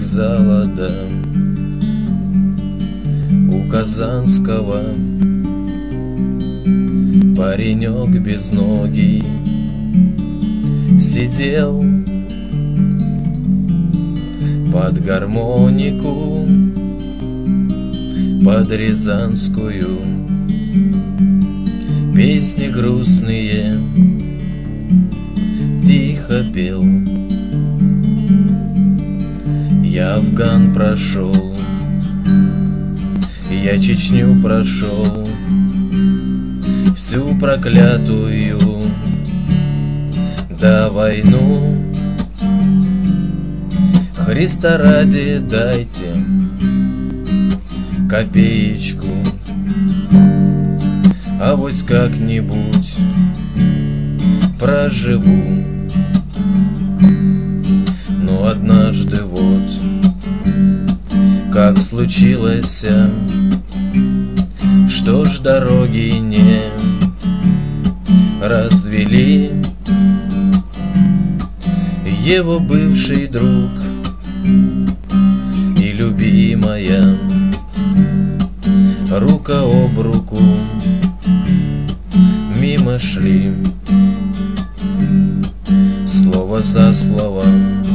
вокзала у Казанского паренек безногий сидел под гармонику, под рязанскую, песни грустные тихо пел. Я Афган прошел, я Чечню прошел, всю проклятую да войну. Христа ради дайте копеечку, авось как-нибудь проживу. Но однажды вот как случилось, что ж дороги не развели. Его бывший друг и любимая рука об руку мимо шли, слово за слово.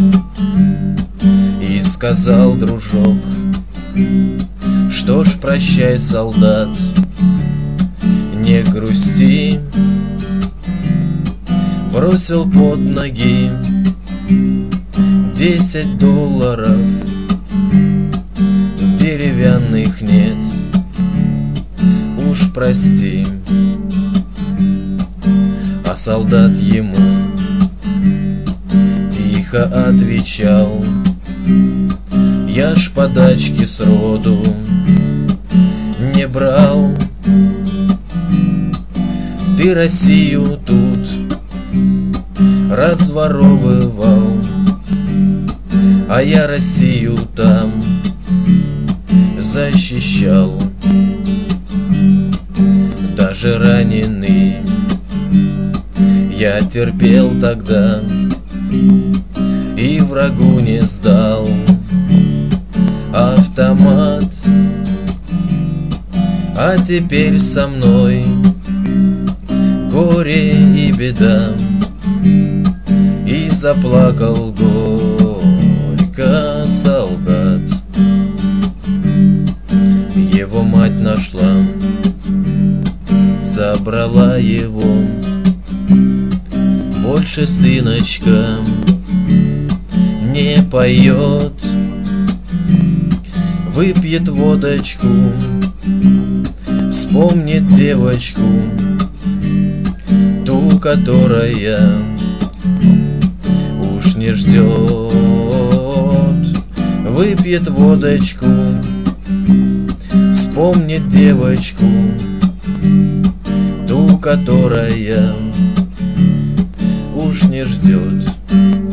И сказал дружок: что ж, прощай, солдат, не грусти. Бросил под ноги $10, деревянных нет, уж прости. А солдат ему тихо отвечал: я ж подачки сроду не брал. Ты Россию тут разворовывал, а я Россию там защищал. Даже раненый я терпел тогда и врагу не сдал автомат. А теперь со мной горе и беда, и заплакал горько солдат. Его мать нашла, забрала его, больше сыночка не поет. Выпьет водочку, вспомнит девочку, ту, которая уж не ждет. Выпьет водочку, вспомнит девочку, ту, которая уж не ждет.